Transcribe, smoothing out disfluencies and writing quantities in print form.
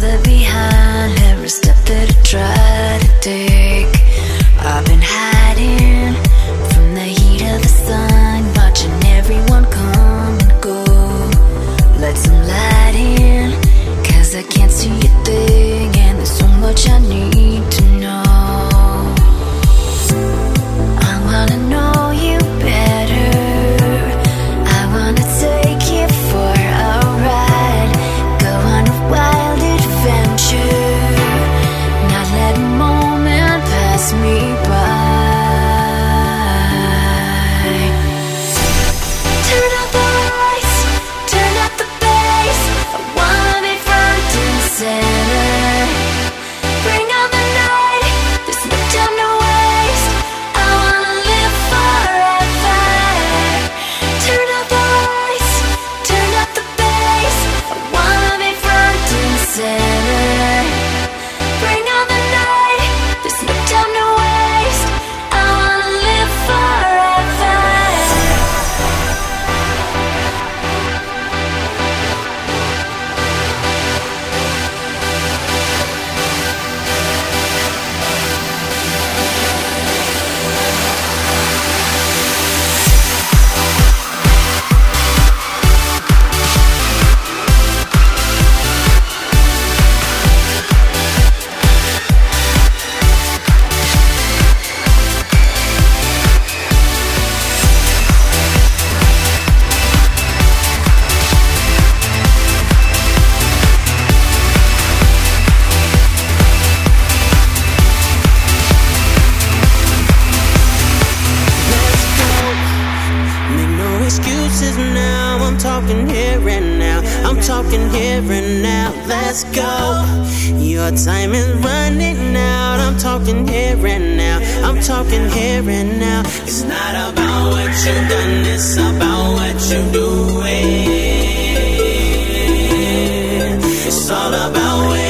farther behind every step that I try to take. I've been hiding from the heat of the sun, watching everyone come and go. Let some light in, 'cause I can't see a thing, and there's so much I need to know. I wanna know you better. I wanna take you for a ride, go on a wild adventure, not let a moment pass me by. Turn up the lights, turn up the bass. I wanna be front and center. Bring on the night, there's no time to waste. I wanna live forever. Turn up the lights, turn up the bass. I wanna be front and center. Bring on the night, there's no time to waste. I wanna live forever. Make no excuses now, I'm talking here and now. I'm talking here and now, let's go. Your time is running out, I'm talking here and now. I'm talking here and now. It's not about what you've done, it's about what you're doing. It's all about what